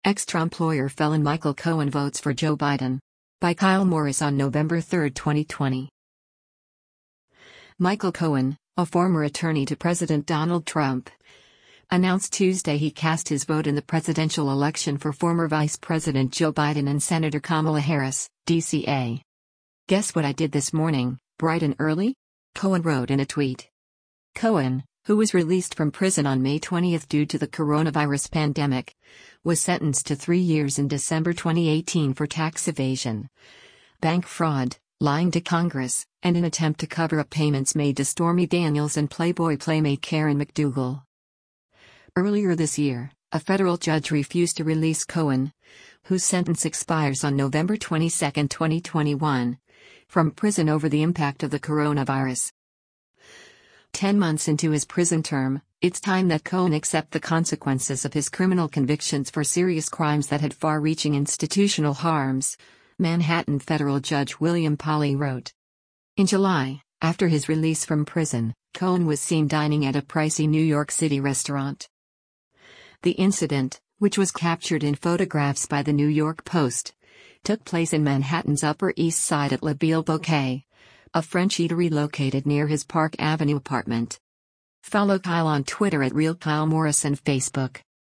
Ex-Trump lawyer felon Michael Cohen votes for Joe Biden. By Kyle Morris on November 3, 2020. Michael Cohen, a former attorney to President Donald Trump, announced Tuesday he cast his vote in the presidential election for former Vice President Joe Biden and Senator Kamala Harris, DCA. "Guess what I did this morning, bright and early?" Cohen wrote in a tweet. Cohen, who was released from prison on May 20 due to the coronavirus pandemic, was sentenced to 3 years in December 2018 for tax evasion, bank fraud, lying to Congress, and an attempt to cover up payments made to Stormy Daniels and Playboy playmate Karen McDougal. Earlier this year, a federal judge refused to release Cohen, whose sentence expires on November 22, 2021, from prison over the impact of the coronavirus. 10 months into his prison term, it's time that Cohen accept the consequences of his criminal convictions for serious crimes that had far-reaching institutional harms, Manhattan federal judge William Pauley wrote. In July, after his release from prison, Cohen was seen dining at a pricey New York City restaurant. The incident, which was captured in photographs by the New York Post, took place in Manhattan's Upper East Side at La Belle Bouquet, a French eatery located near his Park Avenue apartment. Follow Kyle on Twitter at RealKyleMorris and Facebook.